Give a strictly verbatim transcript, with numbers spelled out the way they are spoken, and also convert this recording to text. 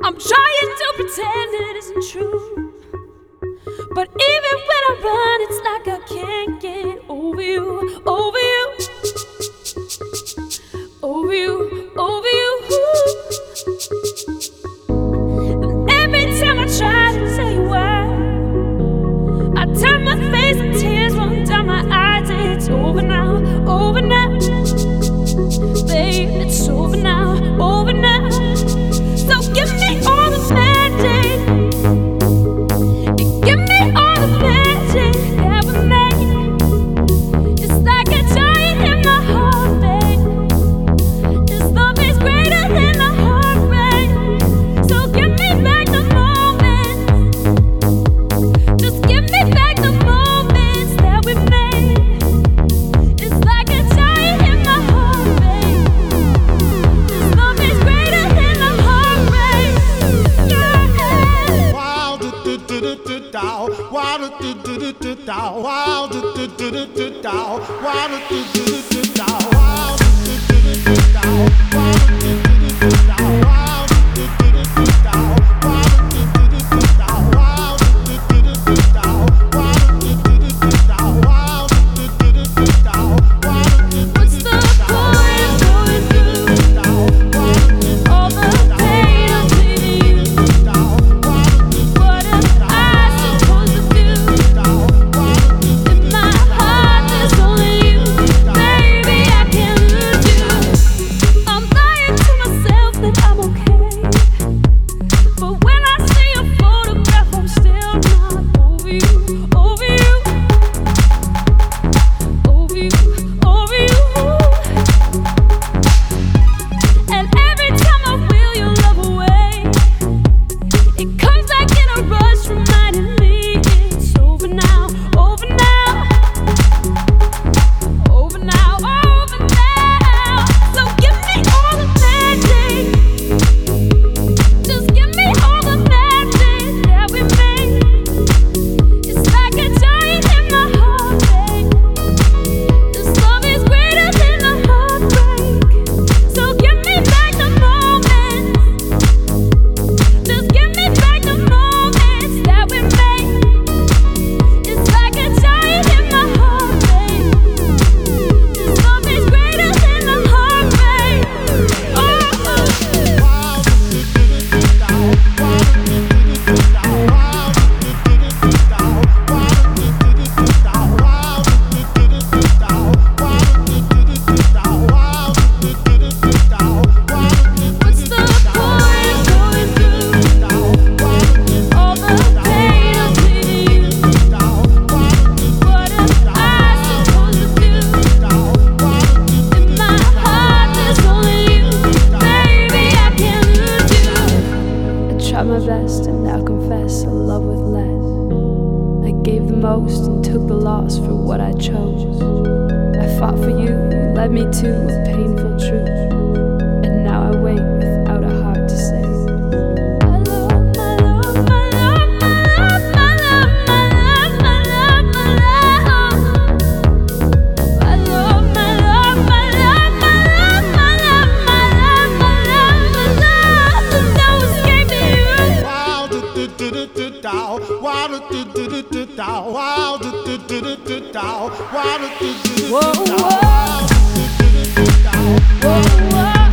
I'm trying to pretend it isn't true, but even when I run, it's like I can't get over you, over you, over you, over you. And every time I try to tell you why, I turn my face and tears run down my eyes. It's over now, over now, babe. It's over now, over now. So give me all the magic, give me all the magic that we made. It's like a giant in my heart, babe. This love is greater than the heartbreak. So give me back the moments, just give me back the moments that we made. It's like a giant in my heart, babe. This love is greater than the heartbreak. Yeah. Wow, do do do do do dow. Wow, do do do do do dow. Wow, do do do do do dow. Wow, do do do do do dow. Wow, do do do do do dow. Wow, do do do do do dow. Wow, do do do do do dow. Wow, do do do do do dow. Wow, do do do do do dow. Wow, do do do do do dow. Wow, do do do do do dow. Wow, do do do do What's do the dow. point of going through all the pain of leaving you? What am I supposed to do if my heart is only you? Baby, I can't lose you. I'm lying to myself that I'm okay, but when I see your photograph, I'm still not over you, over you, over you, over you. And every time I wheel your love away, it comes back in a rush, reminding me it's over now, over now, over now, over now. So give me all the magic, just give me all the magic that we made. It's like a giant in my heart, babe. This love is greater than the heartbreak. So give me back the moments, just give me back the moments that we made. It's like a giant in my heart, babe. This love is greater than the heartbreak. Oh, oh. Wow, do do do do do dow. Wow, do do do do do dow. Wow, do do do do do dow. Wow, do do do do dow. Wow, do do do do do dow. Wow, do do do do dow. Wow, do do do do do dow. Wow, do do do What's do the do dow. point of going through Dow. Wow, do do do all the pain of leaving you? dow. Wow, do do What am I supposed to do dow. Wow, do do if my heart is only you? Baby, I can't lose you. I tried my best and now confess I love with less. I gave the most and took the loss for what I chose. I fought for you, you led me to a painful truth, and now I wait without a heart to say. I love, my love, my love, my love, my love, my love, my love, my love. I love, my love, my love, my love, my love, my love, my love, my love. The nose gave to you. wow, do do do do do dow. Wow, do do do do do dow. Wow, do do do do do dow. Wow, do do do do Whoa, do dow. whoa. Wow, do do do do do dow. Whoa, whoa.